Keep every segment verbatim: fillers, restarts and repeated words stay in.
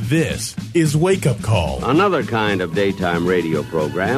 This is Wake Up Call. Another kind of daytime radio program.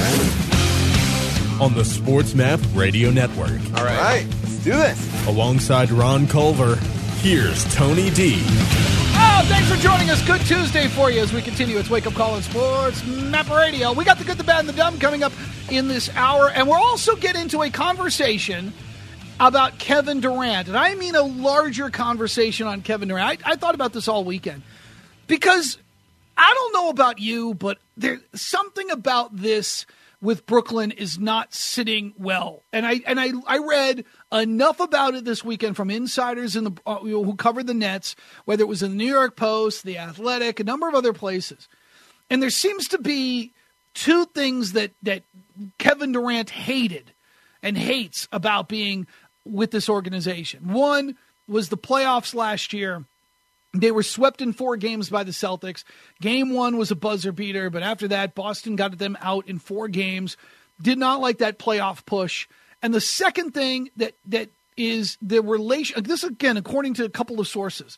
On the SportsMap Radio Network. All right. All right, let's do this. Alongside Ron Culver, here's Tony D. Oh, thanks for joining us. Good Tuesday for you as we continue. It's Wake Up Call on SportsMap Radio. We got the good, the bad, and the dumb coming up in this hour. And we'll also get into a conversation about Kevin Durant. And I mean a larger conversation on Kevin Durant. I, I thought about this all weekend. Because I don't know about you, but there's something about this with Brooklyn is not sitting well. And I and I, I read enough about it this weekend from insiders in the uh, who covered the Nets, whether it was in the New York Post, The Athletic, a number of other places. And there seems to be two things that, that Kevin Durant hated and hates about being with this organization. One was the playoffs last year. They were swept in four games by the Celtics. Game one was a buzzer beater, but after that, Boston got them out in four games. Did not like that playoff push. And the second thing that that is the relation, this again, according to a couple of sources,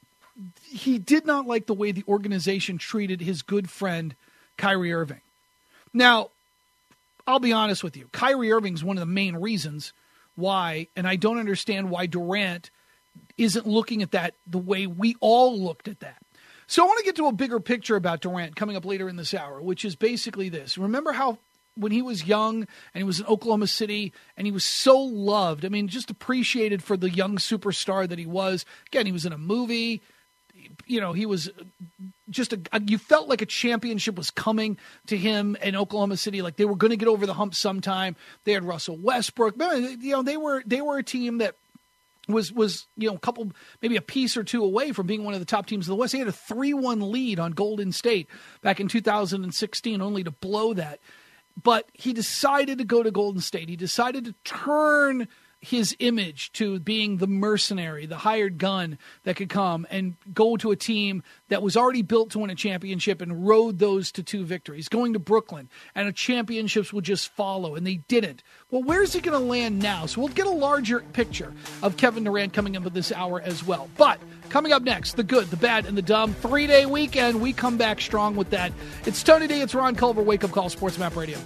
he did not like the way the organization treated his good friend, Kyrie Irving. Now, I'll be honest with you. Kyrie Irving is one of the main reasons why, and I don't understand why Durant isn't looking at that the way we all looked at that. So I want to get to a bigger picture about Durant coming up later in this hour, which is basically this. Remember how when he was young and he was in Oklahoma City and he was so loved, I mean, just appreciated for the young superstar that he was. Again, he was in a movie. You know, he was just a, a you felt like a championship was coming to him in Oklahoma City, like they were going to get over the hump sometime. They had Russell Westbrook. You know, they were they were a team that was, was you know, a couple, maybe a piece or two away from being one of the top teams of the West. He had a three one lead on Golden State back in two thousand sixteen, only to blow that. But he decided to go to Golden State. He decided to turn his image to being the mercenary, the hired gun that could come and go to a team that was already built to win a championship and rode those to two victories, going to Brooklyn, and the championships would just follow, and they didn't. Well, where's he going to land now? So we'll get a larger picture of Kevin Durant coming up with this hour as well. But coming up next, the good, the bad, and the dumb. Three-day weekend. We come back strong with that. It's Tony D. It's Ron Culver. Wake Up Call, SportsMap Radio.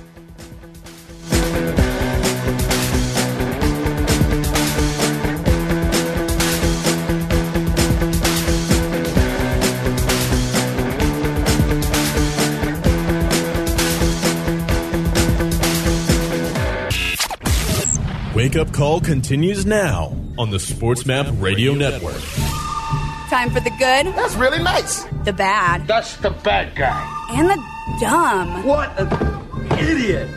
Wake Up Call continues now on the SportsMap Radio Network. Time for the good. That's really nice. The bad. That's the bad guy. And the dumb. What an idiot.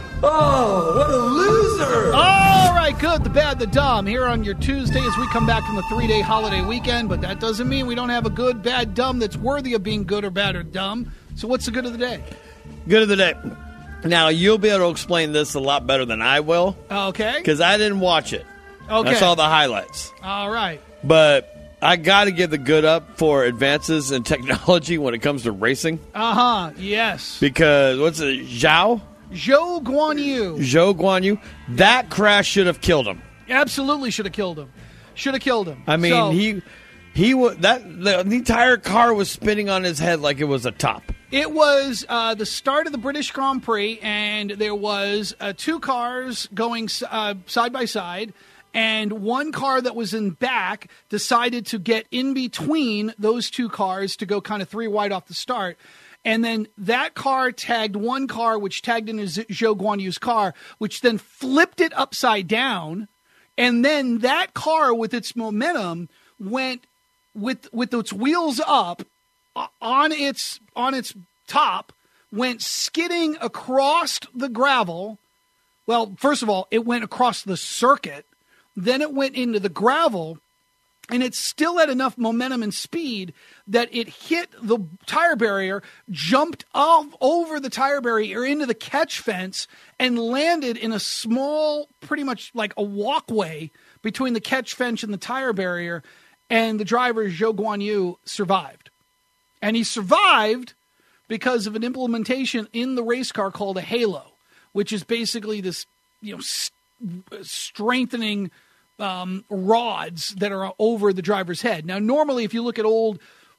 Oh, what a loser. All right, good, the bad, the dumb. Here on your Tuesday as we come back from the three-day holiday weekend, but that doesn't mean we don't have a good, bad, dumb that's worthy of being good or bad or dumb. So what's the good of the day? Good of the day. Now, you'll be able to explain this a lot better than I will. Okay. Because I didn't watch it. Okay. I saw the highlights. All right. But I got to give the good up for advances in technology when it comes to racing. Uh-huh. Yes. Because, what's it, Zhao? Zhou Guanyu. Zhou Guanyu. That crash should have killed him. Absolutely should have killed him. Should have killed him. I mean, so, he he was that the, the entire car was spinning on his head like it was a top. It was uh, the start of the British Grand Prix, and there was uh, two cars going uh, side by side, and one car that was in back decided to get in between those two cars to go kind of three wide off the start. And then that car tagged one car, which tagged into Zhou Guanyu's car, which then flipped it upside down. And then that car, with its momentum, went with with its wheels up on its on its top, went skidding across the gravel. Well, first of all, it went across the circuit. Then it went into the gravel. And it still had enough momentum and speed that it hit the tire barrier, jumped off over the tire barrier into the catch fence, and landed in a small, pretty much like a walkway between the catch fence and the tire barrier. And the driver, Zhou Guanyu, survived. And he survived because of an implementation in the race car called a halo, which is basically this, you know, st- strengthening Um, rods that are over the driver's head. Now, normally, if you look at old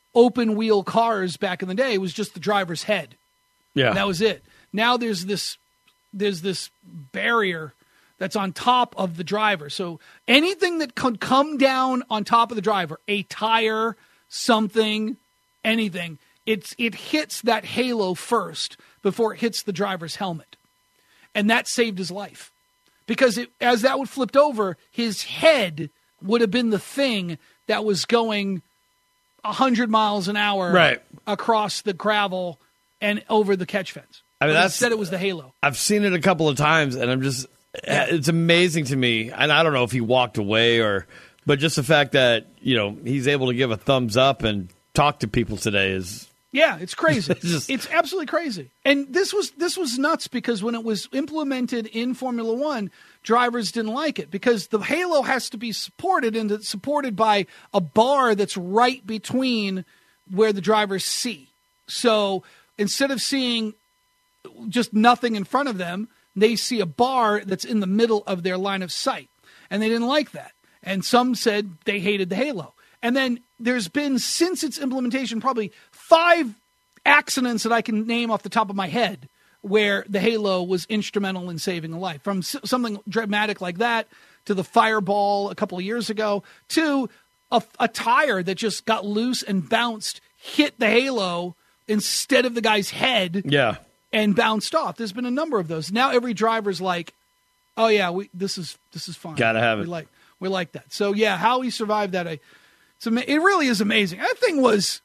open wheel cars back in the day. It was just the driver's head. Yeah. And that was it. Now there's this there's this barrier that's on top of the driver. So anything that could come down on top of the driver, a tire, something, anything, it's it hits that halo first before it hits the driver's helmet. And that saved his life. Because it, as that would flipped over, his head would have been the thing that was going one hundred miles an hour right. across the gravel and over the catch fence. I mean, but that's, instead it was the halo. I've seen it a couple of times, and I'm just, it's amazing to me. And I don't know if he walked away or, but just the fact that, you know, he's able to give a thumbs up and talk to people today is. Yeah, it's crazy. it's, just, it's absolutely crazy. And this was this was nuts because when it was implemented in Formula One, drivers didn't like it because the halo has to be supported and it's supported by a bar that's right between where the drivers see. So instead of seeing just nothing in front of them, they see a bar that's in the middle of their line of sight. And they didn't like that. And some said they hated the halo. And then there's been, since its implementation, probably five accidents that I can name off the top of my head where the halo was instrumental in saving a life. From something dramatic like that to the fireball a couple of years ago to a, a tire that just got loose and bounced, hit the halo instead of the guy's head. Yeah. And bounced off. There's been a number of those. Now every driver's like, "Oh yeah, we this is this is fine. Gotta have we it. Like we like that." So yeah, how he survived that, I, it's ama- it really is amazing. That thing was,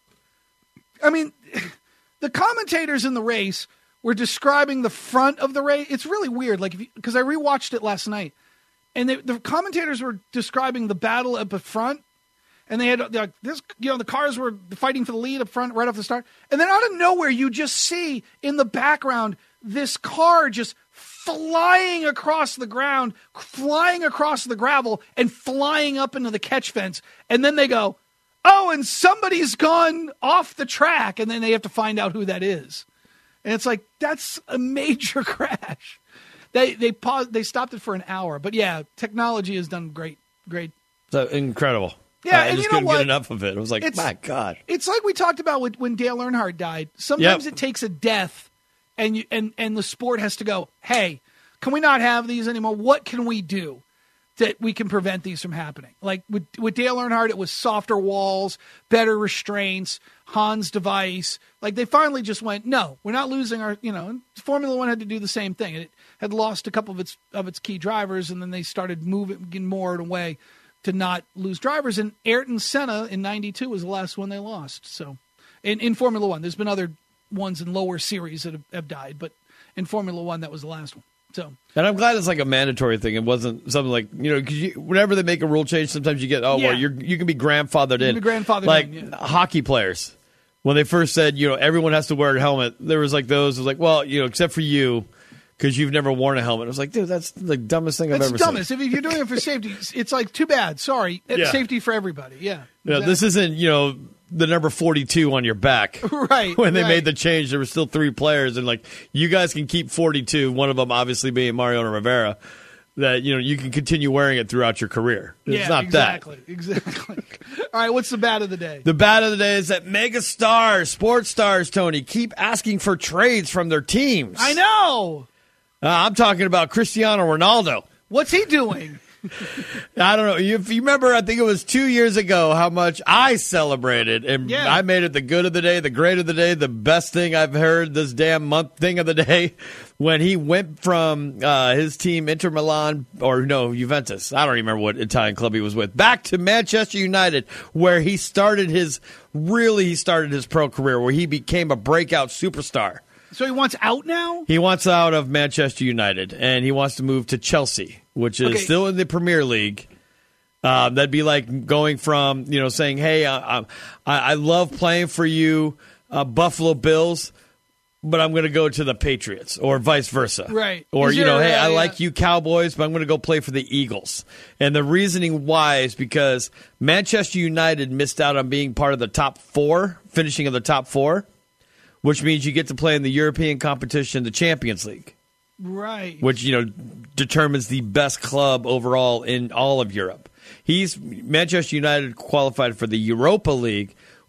I mean, the commentators in the race were describing the front of the race. It's really weird, like because I rewatched it last night, and they, the commentators were describing the battle up at front. And they had like this, you know, the cars were fighting for the lead up front right off the start. And then out of nowhere, you just see in the background this car just flying across the ground, flying across the gravel, and flying up into the catch fence. And then they go, "Oh, and somebody's gone off the track." And then they have to find out who that is. And it's like, that's a major crash. They they paused, they stopped it for an hour. But yeah, technology has done great, great. So incredible. Yeah, I and just you know couldn't what? get enough of it. I was like, It's- my God. It's like we talked about with, when Dale Earnhardt died. Sometimes Yep. it takes a death, and you, and and the sport has to go, "Hey, can we not have these anymore? What can we do that we can prevent these from happening?" Like with with Dale Earnhardt, it was softer walls, better restraints, Hans device. Like they finally just went, "No, we're not losing our." You know, and Formula One had to do the same thing. It had lost a couple of its of its key drivers, and then they started moving more away to not lose drivers. And Ayrton Senna in ninety-two was the last one they lost. So in, in Formula One, there's been other ones in lower series that have, have died, but in Formula One, that was the last one. So, and I'm glad it's like a mandatory thing. It wasn't something like, you know, because whenever they make a rule change, sometimes you get, oh, Yeah. well, you're, you can be grandfathered in. can be grandfathered like in, yeah. hockey players. When they first said, you know, everyone has to wear a helmet, there was like those, it was like, well, you know, except for you, because you've never worn a helmet. I was like, dude, that's the dumbest thing I've it's ever dumbest. seen. If you're doing it for safety, it's like, too bad. Sorry. It's Yeah. safety for everybody. Yeah. Yeah, this isn't, you know, the number forty-two on your back. Right. When they right. made the change, there were still three players, and like, you guys can keep forty-two, one of them obviously being Mariano Rivera, that, you know, you can continue wearing it throughout your career. It's yeah, not exactly, that. Exactly. All right, what's the bad of the day? The bad of the day is that mega stars, sports stars, Tony, keep asking for trades from their teams. I know. Uh, I'm talking about Cristiano Ronaldo. What's he doing? I don't know. If you remember, I think it was two years ago how much I celebrated, and Yeah. I made it the good of the day, the great of the day, the best thing I've heard this damn month thing of the day, when he went from uh, his team, Inter Milan, or no, Juventus. I don't remember what Italian club he was with, back to Manchester United, where he started his, really he started his pro career, where he became a breakout superstar. So he wants out now? He wants out of Manchester United, and he wants to move to Chelsea, which is Okay. still in the Premier League. Um, that'd be like going from, you know, saying, hey, I, I, I love playing for you, uh, Buffalo Bills, but I'm going to go to the Patriots, or vice versa. Right. Or, Is you know, there, hey, uh, I yeah. like you Cowboys, but I'm going to go play for the Eagles. And the reasoning why is because Manchester United missed out on being part of the top four, finishing in the top four, which means you get to play in the European competition, the Champions League, Right. which, you know, determines the best club overall in all of Europe. He's Manchester United qualified for the Europa League,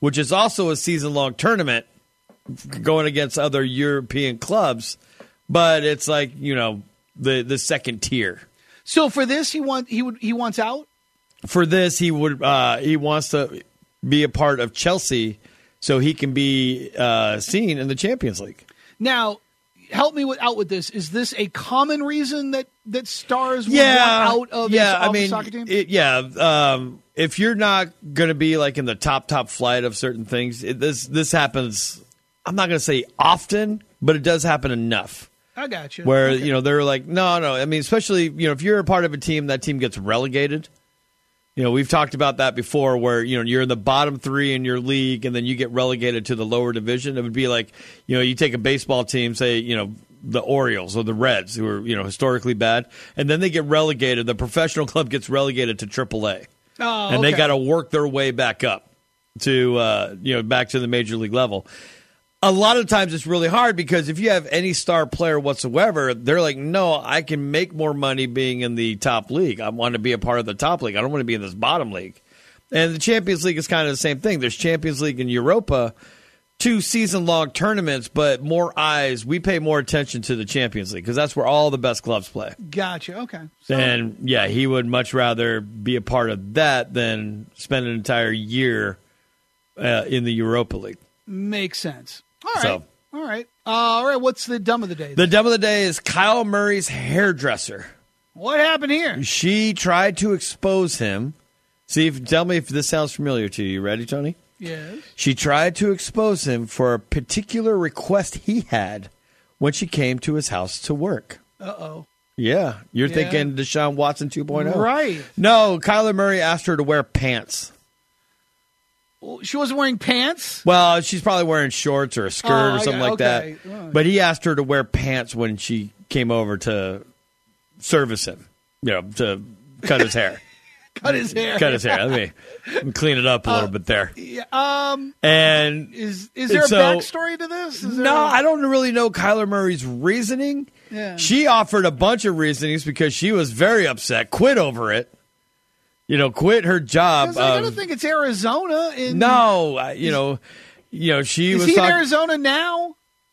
which is also a season-long tournament going against other European clubs, but it's like, you know, the the second tier. So for this, he want he would he wants out? For this, he would uh, he wants to be a part of Chelsea so he can be uh, seen in the Champions League. Now, help me with, out with this. Is this a common reason that, that stars would yeah, want out of yeah, his I mean, soccer team? It, yeah, um, if you're not going to be like in the top top flight of certain things, it, this this happens. I'm not going to say often, but it does happen enough. I got you. Where okay. you know they're like, no, no. I mean, especially you know if you're a part of a team, that team gets relegated. You know, we've talked about that before where, you know, you're in the bottom three in your league and then you get relegated to the lower division. It would be like, you know, you take a baseball team, say, you know, the Orioles or the Reds, who are, you know, historically bad, and then they get relegated. The professional club gets relegated to triple A. Oh, and okay. they got to work their way back up to, uh, you know, back to the major league level. A lot of times it's really hard because if you have any star player whatsoever, they're like, no, I can make more money being in the top league. I want to be a part of the top league. I don't want to be in this bottom league. And the Champions League is kind of the same thing. There's Champions League and Europa, two season-long tournaments, but more eyes. We pay more attention to the Champions League because that's where all the best clubs play. Gotcha. Okay. So, And, yeah, he would much rather be a part of that than spend an entire year uh, in the Europa League. makes sense. All right. So, all right. Uh, all right. What's the dumb of the day? the dumb of the day is Kyle Murray's hairdresser. What happened here? She tried to expose him. See, if, tell me if this sounds familiar to you. You ready, Tony? Yes. She tried to expose him for a particular request he had when she came to his house to work. Uh-oh. Yeah. You're Yeah. thinking Deshaun Watson two point oh. Right. No, Kyler Murray asked her to wear pants. Well, she wasn't wearing pants? Well, she's probably wearing shorts or a skirt Oh, or I something got- like okay. that. Oh. But he asked her to wear pants when she came over to service him, you know, to cut his hair. Cut his hair. Cut his hair. Let me, let me clean it up a little Uh, bit there. Yeah, um, And is is there a so- backstory to this? Is there no, a- I don't really know Kyler Murray's reasoning. Yeah. She offered a bunch of reasonings because she was very upset, quit over it. You know, quit her job. 'Cause I of- gotta think it's Arizona. In, no, I- you know, you know, she is was he in talking. Arizona now?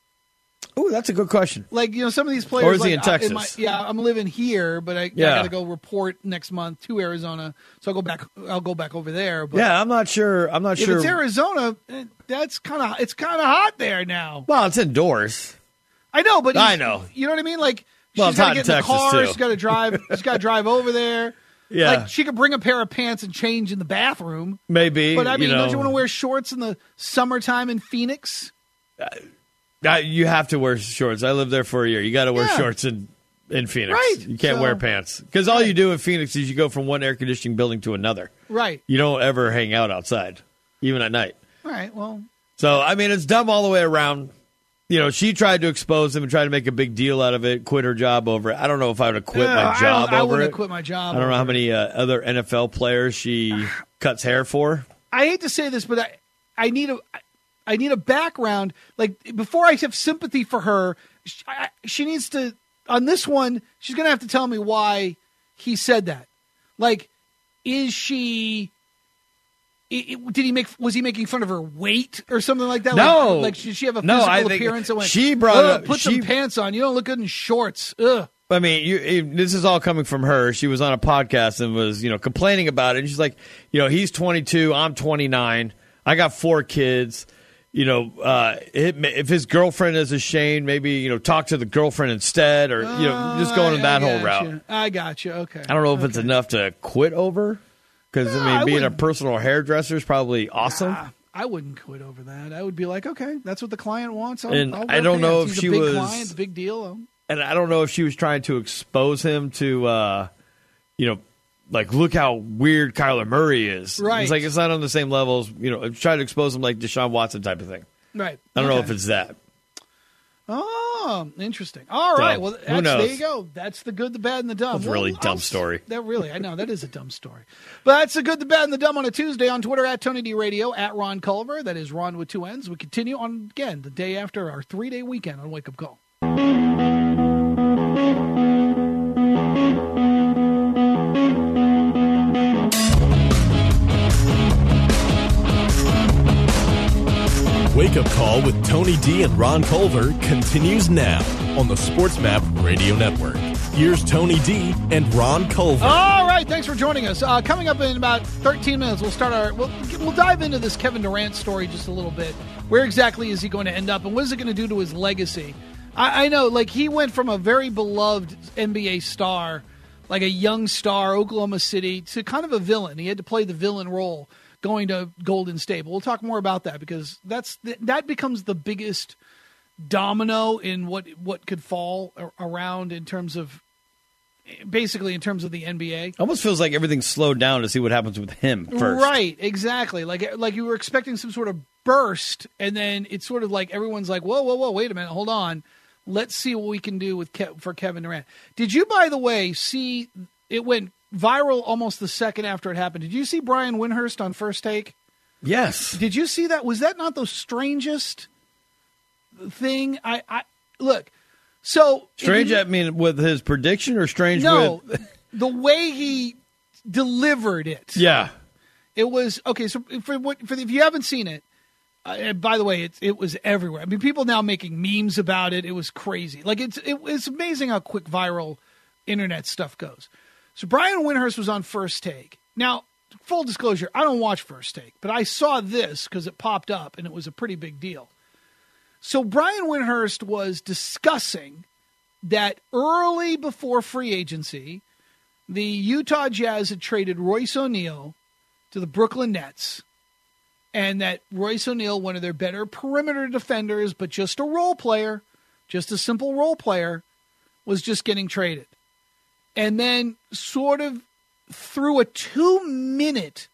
Oh, that's a good question. Like, you know, some of these players. Or is he like, in uh, Texas? my- yeah, I'm living here, but I, Yeah. I got to go report next month to Arizona, so I'll go back. I'll go back over there. But Yeah, I'm not sure. I'm not if sure. it's Arizona, eh, that's kind of it's kind of hot there now. Well, it's indoors. I know, but I he's- know. You know what I mean? Like, Well, she's it's got hot to in get in the Texas, car. too. She's got to drive. She's got to drive over there. Yeah, Like, she could bring a pair of pants and change in the bathroom. maybe. But I mean, you know, don't you want to wear shorts in the summertime in Phoenix? Uh, you have to wear shorts. I lived there for a year. You got to wear Yeah. shorts in in Phoenix. Right. You can't So- wear pants because all you do in Phoenix is you go from one air conditioning building to another. Right. You don't ever hang out outside, even at night. All right. Well, So I mean, it's dumb all the way around. You know, she tried to expose him and try to make a big deal out of it. Quit her job over it. I don't know if I would have quit yeah, my I job don't- I over wouldn't it. have quit my job. I don't know over how it. many uh, other N F L players she cuts hair for. I hate to say this, but I, I need a, I need a background. Like, before I have sympathy for her, she, I, she needs to. On this one, she's going to have to tell me why he said that. Like, is she? i- i- Did he make? Was he making fun of her weight or something like that? No. Like, like did she have a No, physical I think appearance that went? she brought "Ugh, up- Put she- some pants on. You don't look good in shorts. Ugh. I mean, you, it, this is all coming from her. She was on a podcast and was, you know, complaining about it. And she's like, you know, he's twenty-two, I'm twenty-nine, I got four kids. You know, uh, it, if his girlfriend is ashamed, maybe, you know, talk to the girlfriend instead, or you know, just going I- in that I whole gotcha. route. I got you. Okay. I don't know if okay. it's enough to quit over, because No, I mean, I being a wouldn't- personal hairdresser is probably awesome. Ah, I wouldn't quit over that. I would be like, okay, that's what the client wants. I'll, And I'll I wear don't know pants. if He's she a big was- client, a big deal. And I don't know if she was trying to expose him to, uh, you know, like, look how weird Kyler Murray is. Right. It's like it's not on the same level as, you know, try to expose him like Deshaun Watson type of thing. Right. I don't know Okay. if it's that. Oh, interesting. All So, right. Well, who that's, knows? there you go. That's the good, the bad, and the dumb. That's a really Well, dumb I'll- story. That really, I know that is a dumb story. But that's the good, the bad, and the dumb on a Tuesday on Twitter at Tony D Radio, at Ron Culver. That is Ron with two N's. We continue on again the day after our three day weekend on Wake Up Call. Wake Up Call with Tony D and Ron Culver continues now on the Sports Map Radio Network. Here's Tony D and Ron Culver. All right, thanks for joining us. Uh, coming up in about thirteen minutes, we'll start our. We'll, we'll dive into this Kevin Durant story just a little bit. Where exactly is he going to end up, and what is it going to do to his legacy? I, I know, like he went from a very beloved N B A star, like a young star, Oklahoma City, to kind of a villain. He had to play the villain role going to Golden State. But we'll talk more about that because that's that becomes the biggest domino in what what could fall around in terms of basically in terms of the N B A. Almost feels like everything's slowed down to see what happens with him first. Right, exactly. Like like you were expecting some sort of burst, and then it's sort of like everyone's like, whoa, whoa, whoa, wait a minute, hold on. Let's see what we can do with Ke- for Kevin Durant. Did you, by the way, see it went viral almost the second after it happened? Did you see Brian Windhorst on First Take? Yes. Did you see that? Was that not the strangest thing? I, I look. So strange. You, I mean, with his prediction, or strange? No, with the way he delivered it. Yeah, it was okay. So for what, for if you haven't seen it, uh, and by the way, it it was everywhere. I mean, people now making memes about it. It was crazy. Like it's it, it's amazing how quick viral internet stuff goes. So Brian Windhorst was on First Take. Now, full disclosure, I don't watch First Take, but I saw this because it popped up, and it was a pretty big deal. So Brian Windhorst was discussing that early before free agency, the Utah Jazz had traded Royce O'Neal to the Brooklyn Nets, and that Royce O'Neal, one of their better perimeter defenders, but just a role player, just a simple role player, was just getting traded. And then sort of through a two-minute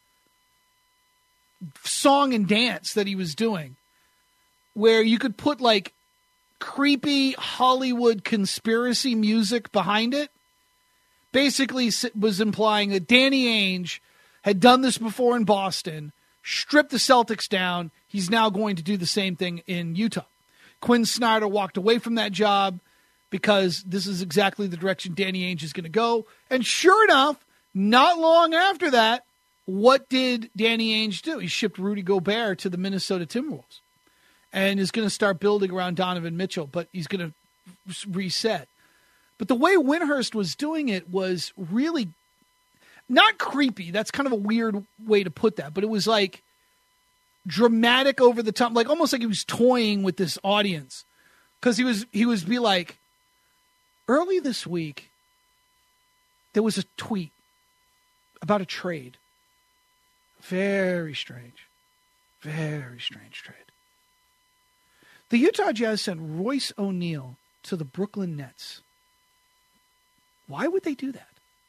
song and dance that he was doing, where you could put like creepy Hollywood conspiracy music behind it, basically was implying that Danny Ainge had done this before in Boston, stripped the Celtics down. He's now going to do the same thing in Utah. Quinn Snyder walked away from that job because this is exactly the direction Danny Ainge is going to go. And sure enough, not long after that, what did Danny Ainge do? He shipped Rudy Gobert to the Minnesota Timberwolves and is going to start building around Donovan Mitchell, but he's going to reset. But the way Windhorst was doing it was really not creepy. That's kind of a weird way to put that, but it was like dramatic, over the top, like almost like he was toying with this audience. Because he was, he was be like, early this week, there was a tweet about a trade. Very strange. Very strange trade. The Utah Jazz sent Royce O'Neal to the Brooklyn Nets. Why would they do that?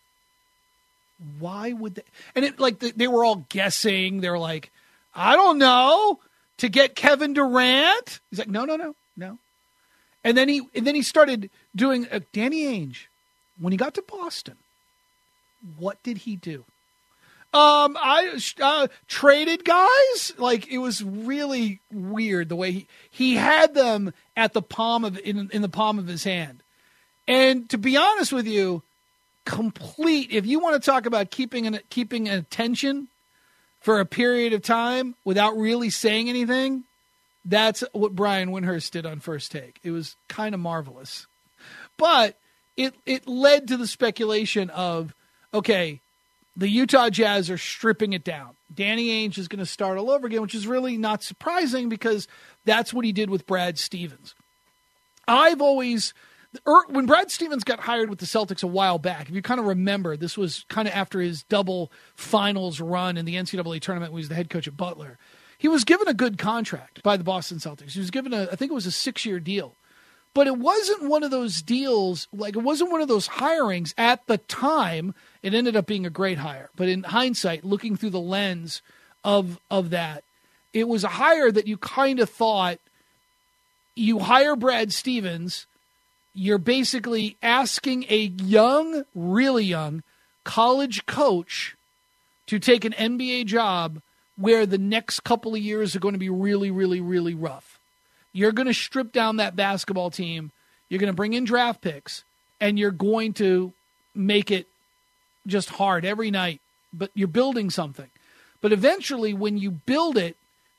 Why would they? And it like they were all guessing. They were like, I don't know, to get Kevin Durant. He's like, no, no, no, no. And then he and then he started doing uh, Danny Ainge. When he got to Boston, what did he do? Um, I uh, traded guys. Like, it was really weird the way he he had them at the palm of in in the palm of his hand. And to be honest with you, complete. If you want to talk about keeping an keeping attention for a period of time without really saying anything, that's what Brian Windhorst did on First Take. It was kind of marvelous, but it it led to the speculation of, okay, the Utah Jazz are stripping it down. Danny Ainge is going to start all over again, which is really not surprising because that's what he did with Brad Stevens. I've always, when Brad Stevens got hired with the Celtics a while back, if you kind of remember, this was kind of after his double finals run in the N C double A tournament when he was the head coach at Butler. He was given a good contract by the Boston Celtics. He was given a, I think it was a six-year deal. But it wasn't one of those deals, like it wasn't one of those hirings at the time. It ended up being a great hire. But in hindsight, looking through the lens of of that, it was a hire that you kind of thought, you hire Brad Stevens, you're basically asking a young, really young, college coach to take an N B A job where the next couple of years are going to be really, really, really rough. You're going to strip down that basketball team. You're going to bring in draft picks, and you're going to make it just hard every night. But you're building something. But eventually, when you build it,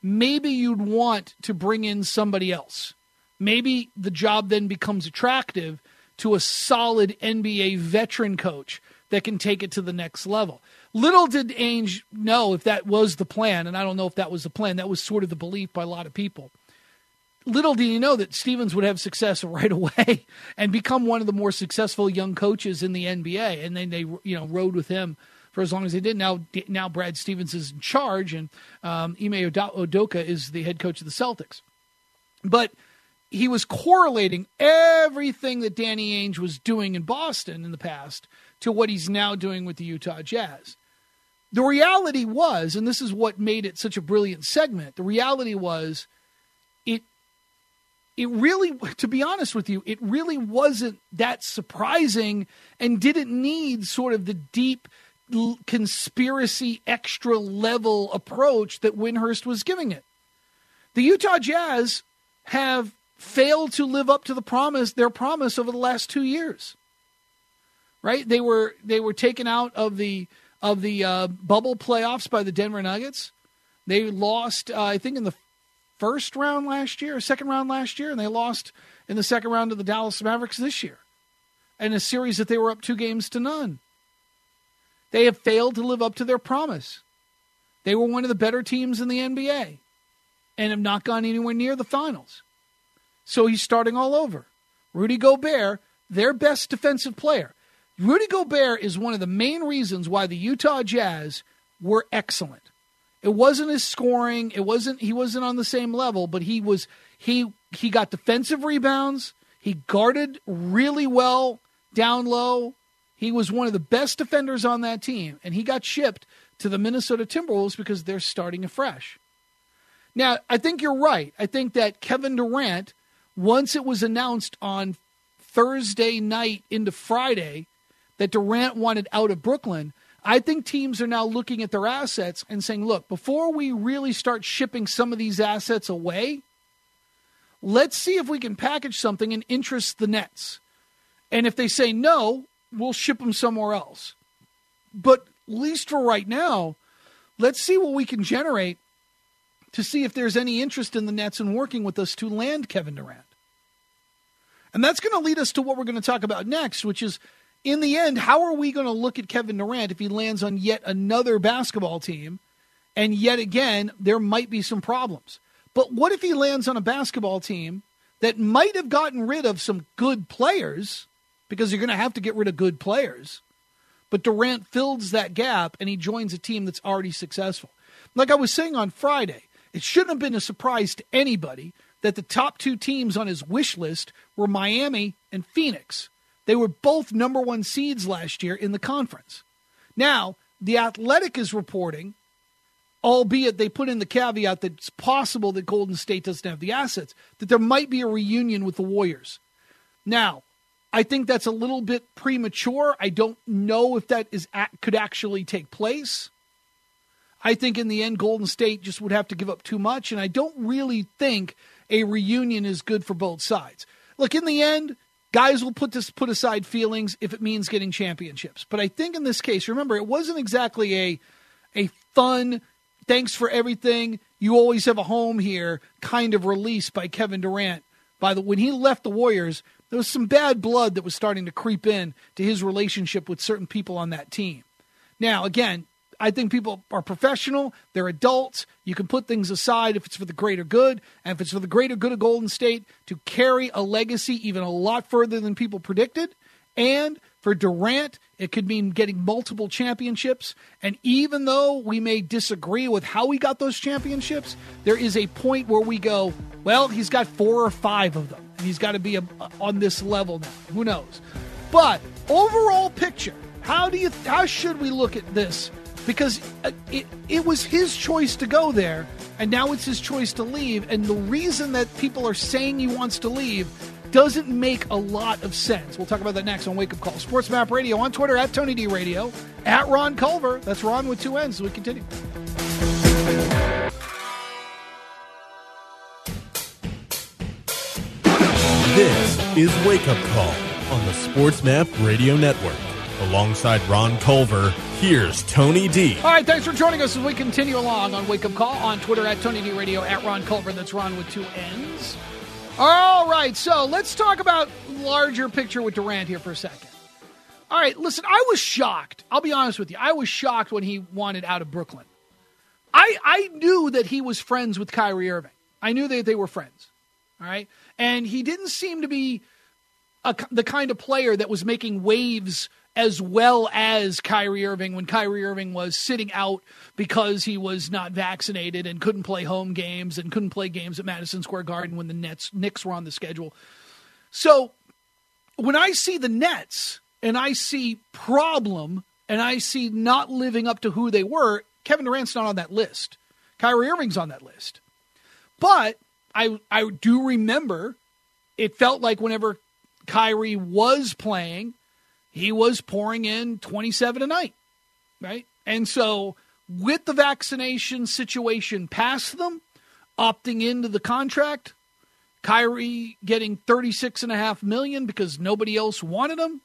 maybe you'd want to bring in somebody else. Maybe the job then becomes attractive to a solid N B A veteran coach that can take it to the next level. Little did Ainge know if that was the plan, and I don't know if that was the plan. That was sort of the belief by a lot of people. Little did he know that Stevens would have success right away and become one of the more successful young coaches in the N B A. And then they, you know, rode with him for as long as they did. Now, now Brad Stevens is in charge, and um, Ime Udoka is the head coach of the Celtics. But he was correlating everything that Danny Ainge was doing in Boston in the past to what he's now doing with the Utah Jazz. The reality was, and this is what made it such a brilliant segment, the reality was it it really, to be honest with you, it really wasn't that surprising and didn't need sort of the deep conspiracy extra level approach that Windhorst was giving it. The Utah Jazz have failed to live up to the promise, their promise over the last two years. Right? They were they were taken out of the of the uh, bubble playoffs by the Denver Nuggets. They lost, uh, I think, in the first round last year, or second round last year, and they lost in the second round to the Dallas Mavericks this year, in a series that they were up two games to none. They have failed to live up to their promise. They were one of the better teams in the N B A and have not gone anywhere near the finals. So he's starting all over. Rudy Gobert, their best defensive player. Rudy Gobert is one of the main reasons why the Utah Jazz were excellent. It wasn't his scoring, it wasn't he wasn't on the same level, but he was he he got defensive rebounds, he guarded really well down low. He was one of the best defenders on that team, and he got shipped to the Minnesota Timberwolves because they're starting afresh. Now, I think you're right. I think that Kevin Durant, once it was announced on Thursday night into Friday that Durant wanted out of Brooklyn, I think teams are now looking at their assets and saying, look, before we really start shipping some of these assets away, let's see if we can package something and interest the Nets. And if they say no, we'll ship them somewhere else. But at least for right now, let's see what we can generate to see if there's any interest in the Nets in working with us to land Kevin Durant. And that's going to lead us to what we're going to talk about next, which is, in the end, how are we going to look at Kevin Durant if he lands on yet another basketball team, and yet again, there might be some problems. But what if he lands on a basketball team that might have gotten rid of some good players, because you're going to have to get rid of good players, but Durant fills that gap and he joins a team that's already successful? Like I was saying on Friday, it shouldn't have been a surprise to anybody that the top two teams on his wish list were Miami and Phoenix. They were both number one seeds last year in the conference. Now, The Athletic is reporting, albeit they put in the caveat that it's possible that Golden State doesn't have the assets, that there might be a reunion with the Warriors. Now, I think that's a little bit premature. I don't know if that is could actually take place. I think in the end, Golden State just would have to give up too much, and I don't really think a reunion is good for both sides. Look, in the end, guys will put this put aside feelings if it means getting championships. But I think in this case, remember, it wasn't exactly a a fun, thanks for everything, you always have a home here kind of release by Kevin Durant. By the when he left the Warriors, there was some bad blood that was starting to creep in to his relationship with certain people on that team. Now, again, I think people are professional. They're adults. You can put things aside if it's for the greater good. And if it's for the greater good of Golden State to carry a legacy even a lot further than people predicted. And for Durant, it could mean getting multiple championships. And even though we may disagree with how he got those championships, there is a point where we go, well, he's got four or five of them. And he's got to be a, on this level now. Who knows? But overall picture, how do you? How should we look at this? Because it, it was his choice to go there, and now it's his choice to leave. And the reason that people are saying he wants to leave doesn't make a lot of sense. We'll talk about that next on Wake Up Call. Sports Map Radio on Twitter, at Tony D Radio, at Ron Culver. That's Ron with two N's as we continue. This is Wake Up Call on the Sports Map Radio Network. Alongside Ron Culver, here's Tony D. All right, thanks for joining us as we continue along on Wake Up Call on Twitter at Tony D Radio, at Ron Culver. That's Ron with two N's. All right, so let's talk about larger picture with Durant here for a second. All right, listen, I was shocked. I'll be honest with you. I was shocked when he wanted out of Brooklyn. I I knew that he was friends with Kyrie Irving. I knew that they were friends. All right, and he didn't seem to be a, the kind of player that was making waves as well as Kyrie Irving when Kyrie Irving was sitting out because he was not vaccinated and couldn't play home games and couldn't play games at Madison Square Garden when the Nets Knicks were on the schedule. So when I see the Nets and I see problem and I see not living up to who they were, Kevin Durant's not on that list. Kyrie Irving's on that list. But I I do remember it felt like whenever Kyrie was playing, he was pouring in twenty-seven a night, right? And so with the vaccination situation past them, opting into the contract, Kyrie getting thirty-six and a half million because nobody else wanted him,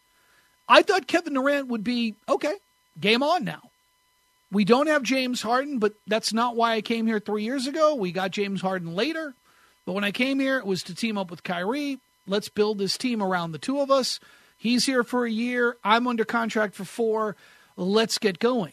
I thought Kevin Durant would be, okay, game on now. We don't have James Harden, but that's not why I came here three years ago. We got James Harden later. But when I came here, it was to team up with Kyrie. Let's build this team around the two of us. He's here for a year. I'm under contract for four. Let's get going.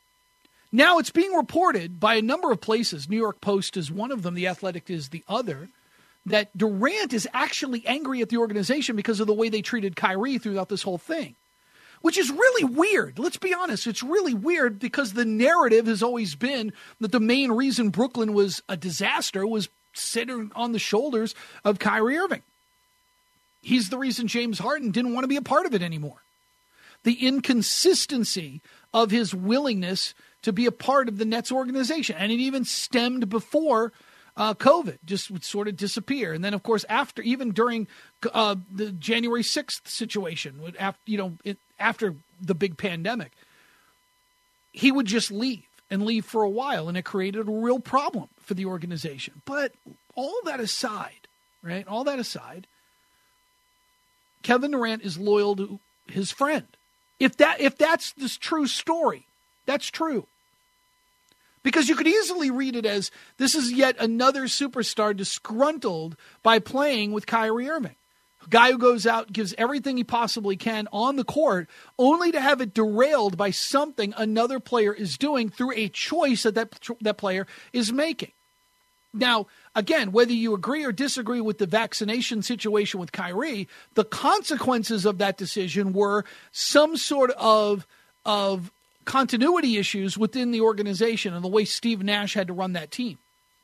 Now it's being reported by a number of places. New York Post is one of them. The Athletic is the other. That Durant is actually angry at the organization because of the way they treated Kyrie throughout this whole thing. Which is really weird. Let's be honest. It's really weird because the narrative has always been that the main reason Brooklyn was a disaster was sitting on the shoulders of Kyrie Irving. He's the reason James Harden didn't want to be a part of it anymore. The inconsistency of his willingness to be a part of the Nets organization. And it even stemmed before uh, COVID, just would sort of disappear. And then, of course, after, even during uh, the January sixth situation, would after, you know, it, after the big pandemic, he would just leave and leave for a while. And it created a real problem for the organization. But all that aside, right, all that aside, Kevin Durant is loyal to his friend. If that if that's this true story, that's true. Because you could easily read it as this is yet another superstar disgruntled by playing with Kyrie Irving. A guy who goes out, gives everything he possibly can on the court, only to have it derailed by something another player is doing through a choice that that, that player is making. Now, again, whether you agree or disagree with the vaccination situation with Kyrie, the consequences of that decision were some sort of, of continuity issues within the organization and the way Steve Nash had to run that team.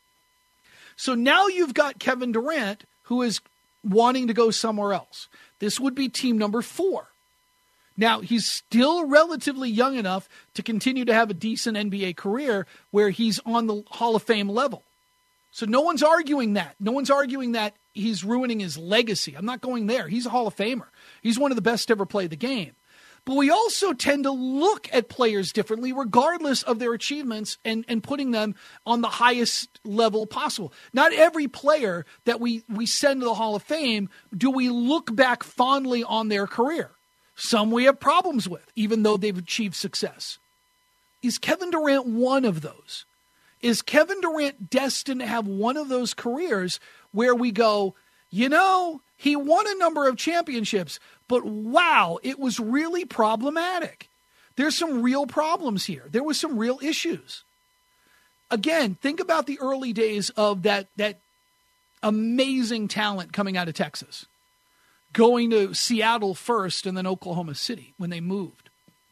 So now you've got Kevin Durant, who is wanting to go somewhere else. This would be team number four. Now, he's still relatively young enough to continue to have a decent N B A career where he's on the Hall of Fame level. So no one's arguing that. No one's arguing that he's ruining his legacy. I'm not going there. He's a Hall of Famer. He's one of the best to ever play the game. But we also tend to look at players differently regardless of their achievements and, and putting them on the highest level possible. Not every player that we, we send to the Hall of Fame do we look back fondly on their career. Some we have problems with, even though they've achieved success. Is Kevin Durant one of those? Is Kevin Durant destined to have one of those careers where we go, you know, he won a number of championships, but wow, it was really problematic. There's some real problems here. There was some real issues. Again, think about the early days of that, that amazing talent coming out of Texas, going to Seattle first and then Oklahoma City when they moved.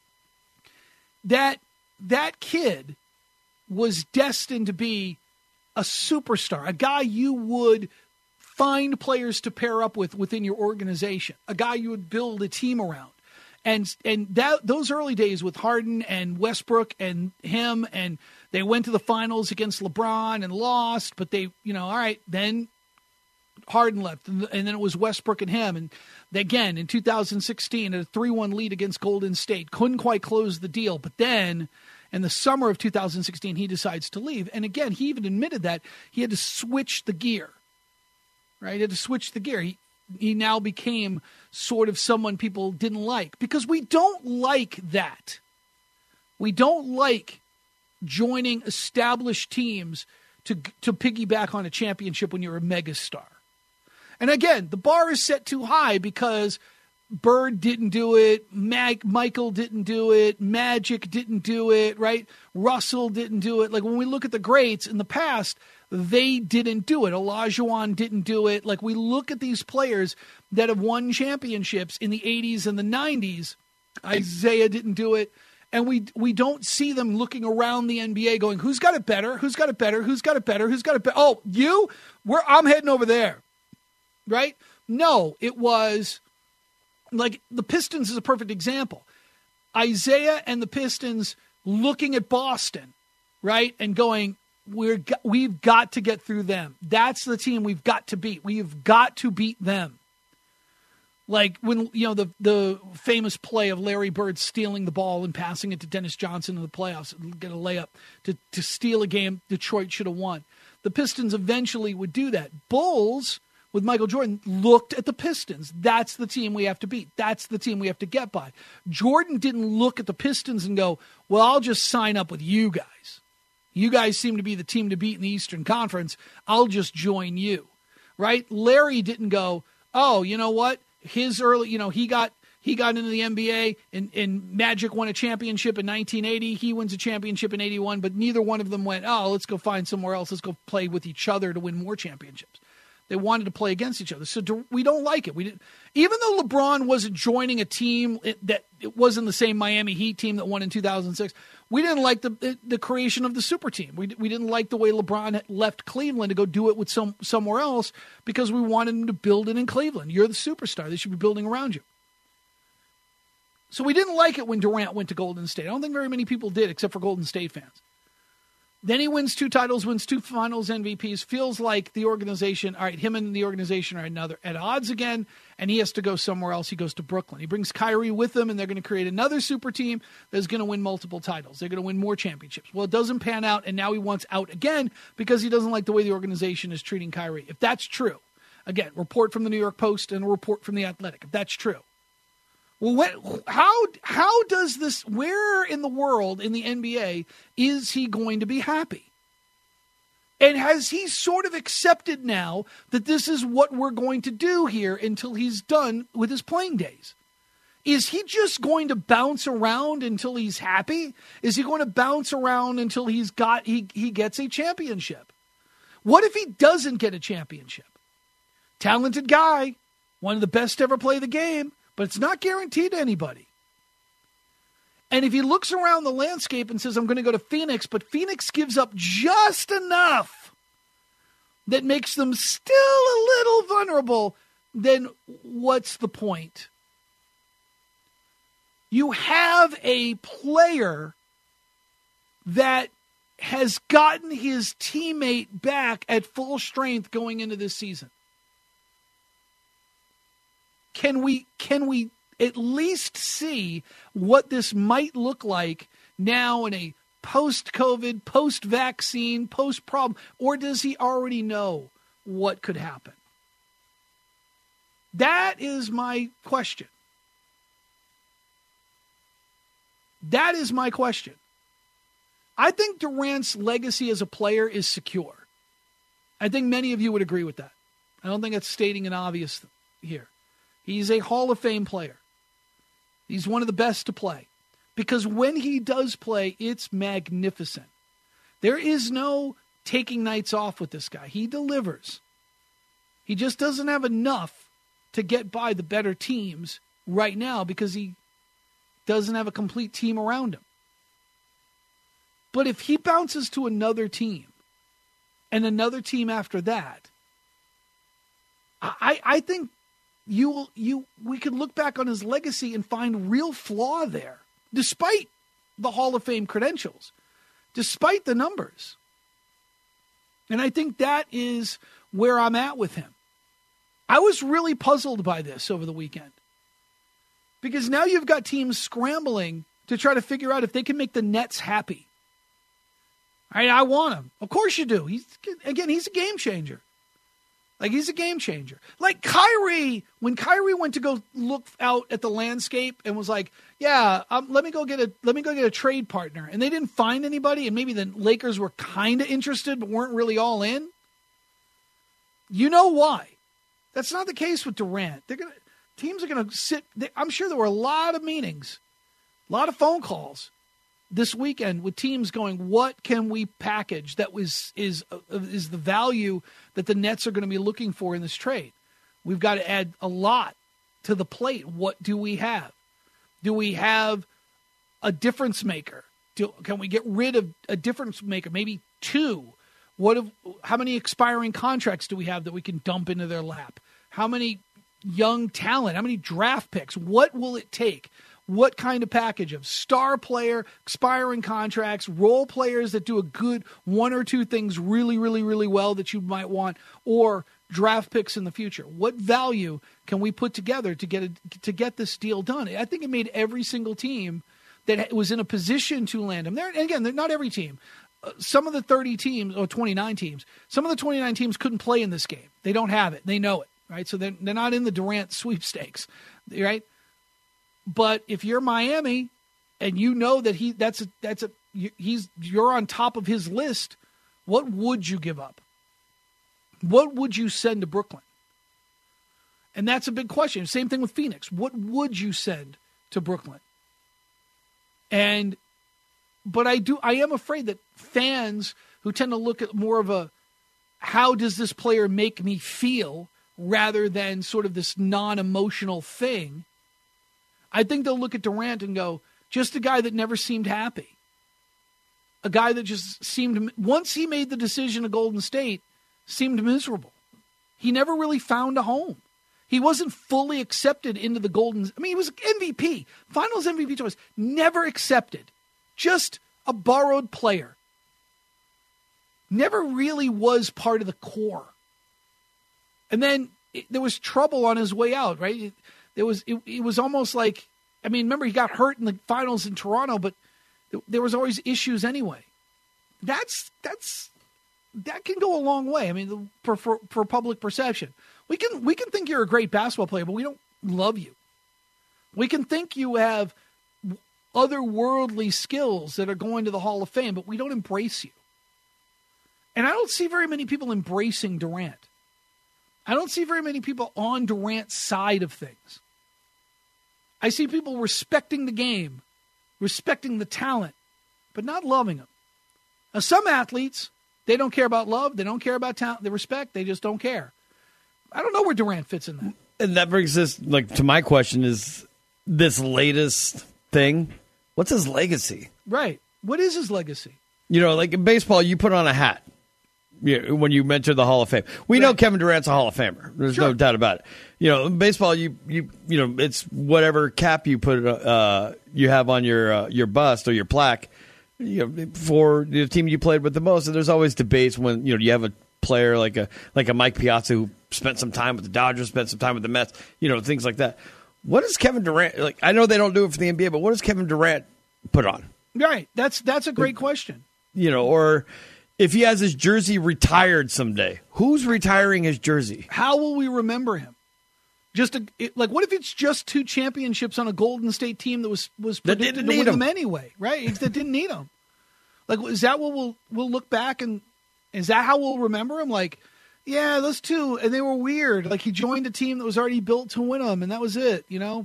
That, that kid was destined to be a superstar, a guy you would find players to pair up with within your organization, a guy you would build a team around. And and that those early days with Harden and Westbrook and him, and they went to the finals against LeBron and lost, but they, you know, all right, then Harden left, and, and then it was Westbrook and him. And again, in two thousand sixteen, at a three one lead against Golden State, couldn't quite close the deal, but then in the summer of two thousand sixteen, he decides to leave. And again, he even admitted that he had to switch the gear, right? He had to switch the gear. He, he now became sort of someone people didn't like, because we don't like that. We don't like joining established teams to to piggyback on a championship when you're a megastar. And again, the bar is set too high because Bird didn't do it, Mag, Michael didn't do it, Magic didn't do it, right? Russell didn't do it. Like, when we look at the greats in the past, they didn't do it. Olajuwon didn't do it. Like, we look at these players that have won championships in the eighties and the nineties. Isaiah didn't do it. And we we don't see them looking around the N B A going, who's got it better? Who's got it better? Who's got it better? Who's got it better? Oh, you? We're, I'm heading over there. Right? No, it was like the Pistons is a perfect example. Isaiah and the Pistons looking at Boston, right? And going, we're we've got to get through them. That's the team we've got to beat. We've got to beat them. Like when, you know, the the famous play of Larry Bird stealing the ball and passing it to Dennis Johnson in the playoffs, get a layup to, to steal a game Detroit should have won. The Pistons eventually would do that. Bulls, with Michael Jordan, looked at the Pistons. That's the team we have to beat. That's the team we have to get by. Jordan didn't look at the Pistons and go, well, I'll just sign up with you guys. You guys seem to be the team to beat in the Eastern Conference. I'll just join you, right? Larry didn't go, oh, you know what? His early, you know, he got he got into the N B A, and, and Magic won a championship in nineteen eighty. He wins a championship in eighty-one, but neither one of them went, oh, let's go find somewhere else. Let's go play with each other to win more championships. They wanted to play against each other. So do, we don't like it. We didn't, even though LeBron wasn't joining a team it, that it wasn't the same Miami Heat team that won in two thousand six, we didn't like the the creation of the super team. We we didn't like the way LeBron left Cleveland to go do it with some somewhere else because we wanted him to build it in Cleveland. You're the superstar. They should be building around you. So we didn't like it when Durant went to Golden State. I don't think very many people did, except for Golden State fans. Then he wins two titles, wins two finals M V Ps, feels like the organization, all right, him and the organization are another at odds again, and he has to go somewhere else. He goes to Brooklyn. He brings Kyrie with him, and they're going to create another super team that's going to win multiple titles. They're going to win more championships. Well, it doesn't pan out, and now he wants out again because he doesn't like the way the organization is treating Kyrie. If that's true, again, report from the New York Post and a report from The Athletic, if that's true. Well, when, how how does this, where in the world in the N B A is he going to be happy? And has he sort of accepted now that this is what we're going to do here until he's done with his playing days? Is he just going to bounce around until he's happy? Is he going to bounce around until he's got he, he gets a championship? What if he doesn't get a championship? Talented guy, one of the best to ever play the game. But it's not guaranteed to anybody. And if he looks around the landscape and says, I'm going to go to Phoenix, but Phoenix gives up just enough that makes them still a little vulnerable, then what's the point? You have a player that has gotten his teammate back at full strength going into this season. Can we can we at least see what this might look like now in a post-COVID, post-vaccine, post-problem, or does he already know what could happen? That is my question. That is my question. I think Durant's legacy as a player is secure. I think many of you would agree with that. I don't think it's stating an obvious here. He's a Hall of Fame player. He's one of the best to play. Because when he does play, it's magnificent. There is no taking nights off with this guy. He delivers. He just doesn't have enough to get by the better teams right now because he doesn't have a complete team around him. But if he bounces to another team and another team after that, I, I think you you we could look back on his legacy and find real flaw there, despite the Hall of Fame credentials, despite the numbers. And I think that is where I'm at with him. I was really puzzled by this over the weekend because now you've got teams scrambling to try to figure out if they can make the Nets happy. All right, I want him. Of course you do. He's again, he's a game changer. Like, he's a game changer. Like Kyrie, when Kyrie went to go look out at the landscape and was like, yeah, um, let me go get a let me go get a trade partner. And they didn't find anybody, and maybe the Lakers were kind of interested but weren't really all in. You know why? That's not the case with Durant. They're gonna teams are going to sit. They, I'm sure there were a lot of meetings, a lot of phone calls this weekend with teams going, what can we package that was is uh, is the value that the Nets are going to be looking for in this trade? We've got to add a lot to the plate. What do we have? Do we have a difference maker? Do, can we get rid of a difference maker? Maybe two. What? If, how many expiring contracts do we have that we can dump into their lap? How many young talent? How many draft picks? What will it take? What kind of package of star player, expiring contracts, role players that do a good one or two things really, really, really well that you might want, or draft picks in the future? What value can we put together to get a, to get this deal done? I think it made every single team that was in a position to land him there. And again, they're not every team. Uh, some of the thirty teams or twenty-nine teams, some of the twenty-nine teams couldn't play in this game. They don't have it. They know it, right? So they're, they're not in the Durant sweepstakes, right? But if you're Miami and you know that he that's a, that's a he's you're on top of his list, what would you give up? What would you send to Brooklyn? And that's a big question. Same thing with Phoenix. What would you send to Brooklyn? And but I do I am afraid that fans who tend to look at more of a how does this player make me feel rather than sort of this non-emotional thing, I think they'll look at Durant and go, just a guy that never seemed happy. A guy that just seemed, once he made the decision to Golden State, seemed miserable. He never really found a home. He wasn't fully accepted into the Golden, I mean, he was M V P, Finals M V P twice, never accepted. Just a borrowed player. Never really was part of the core. And then it, there was trouble on his way out, right? It, It was it, it was almost like, I mean, remember he got hurt in the finals in Toronto, but th- there was always issues anyway. That's that's that can go a long way. I mean, for, for for public perception, we can we can think you're a great basketball player, but we don't love you. We can think you have otherworldly skills that are going to the Hall of Fame, but we don't embrace you. And I don't see very many people embracing Durant. I don't see very many people on Durant's side of things. I see people respecting the game, respecting the talent, but not loving him. Now, some athletes, they don't care about love. They don't care about talent. They respect. They just don't care. I don't know where Durant fits in that. And that brings us like to my question is this latest thing. What's his legacy? Right. What is his legacy? You know, like in baseball, you put on a hat. Yeah, when you enter the Hall of Fame, we right. know Kevin Durant's a Hall of Famer. There's sure. no doubt about it. You know, in baseball, you you you know, it's whatever cap you put uh, you have on your uh, your bust or your plaque. You know, for the team you played with the most, and there's always debates when you know you have a player like a like a Mike Piazza who spent some time with the Dodgers, spent some time with the Mets. You know, things like that. What does Kevin Durant like? I know they don't do it for the N B A, but what does Kevin Durant put on? Right. That's that's a great question. You know, or. If he has his jersey retired someday, who's retiring his jersey? How will we remember him? Just a, it, like, what if it's just two championships on a Golden State team that was was predicted to win them anyway, right? That didn't need them. Like, is that what we'll we'll look back and is that how we'll remember him? Like, yeah, those two, and they were weird. Like, he joined a team that was already built to win them, and that was it. You know.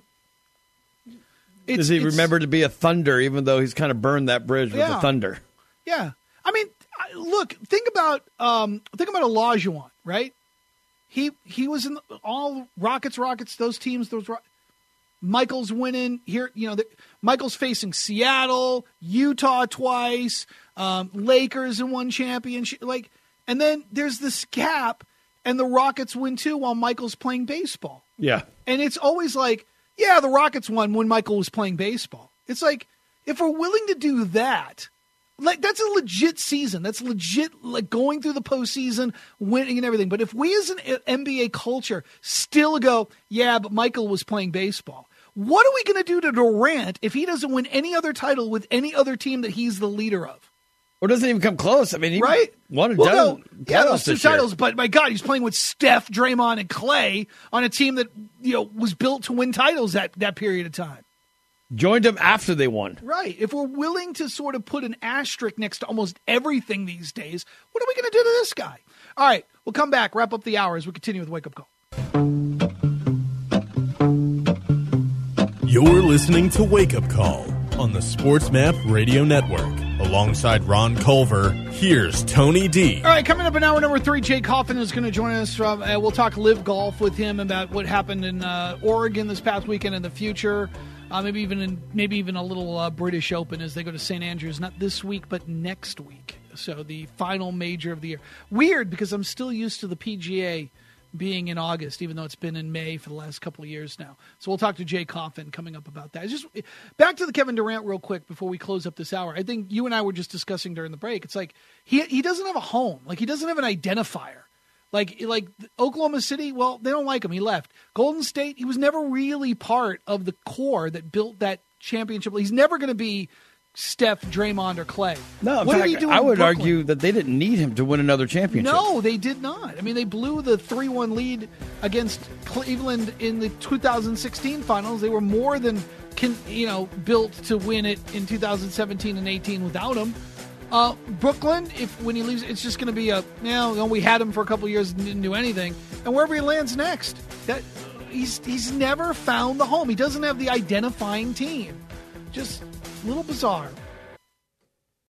It's, Does he remember to be a Thunder, even though he's kind of burned that bridge with yeah, the Thunder? Yeah, I mean. Look, think about um, think about Olajuwon, right? He he was in the, all Rockets, Rockets, those teams. Those Michael's winning here. You know, the, Michael's facing Seattle, Utah twice, um, Lakers in one championship. Like, and then there's this gap, and the Rockets win too while Michael's playing baseball. Yeah, and it's always like, yeah, the Rockets won when Michael was playing baseball. It's like if we're willing to do that. Like, that's a legit season. That's legit, like, going through the postseason, winning and everything. But if we as an N B A culture still go, yeah, but Michael was playing baseball, what are we going to do to Durant if he doesn't win any other title with any other team that he's the leader of? Or doesn't even come close. I mean, he right? won a well, dozen no, yeah, those two this year. titles. But my God, he's playing with Steph, Draymond, and Clay on a team that you know was built to win titles that that period of time. Joined them after they won. Right. If we're willing to sort of put an asterisk next to almost everything these days, what are we going to do to this guy? All right, we'll come back, wrap up the hour as we continue with Wake Up Call. You're listening to Wake Up Call on the Sports Map Radio Network. Alongside Ron Culver, here's Tony D. All right, coming up in hour number three, Jay Coffin is going to join us. From, uh, we'll talk live golf with him about what happened in uh, Oregon this past weekend and the future. Uh, maybe even in, maybe even a little uh, British Open as they go to Saint Andrews, not this week, but next week. So the final major of the year. Weird, because I'm still used to the P G A being in August, even though it's been in May for the last couple of years now. So we'll talk to Jay Coffin coming up about that. It's just back to the Kevin Durant real quick before we close up this hour. I think you and I were just discussing during the break. It's like he he doesn't have a home. Like he doesn't have an identifier. Like like Oklahoma City, well, they don't like him. He left. Golden State, he was never really part of the core that built that championship. He's never going to be Steph, Draymond, or Clay. No, in what fact, did he do I in would Brooklyn? argue that they didn't need him to win another championship. No, they did not. I mean, they blew the three one lead against Cleveland in the two thousand sixteen finals. They were more than can, you know built to win it in two thousand seventeen and eighteen without him. Uh, Brooklyn, if when he leaves, it's just going to be a you know we had him for a couple of years and didn't do anything, and wherever he lands next, that he's he's never found the home. He doesn't have the identifying team. Just a little bizarre.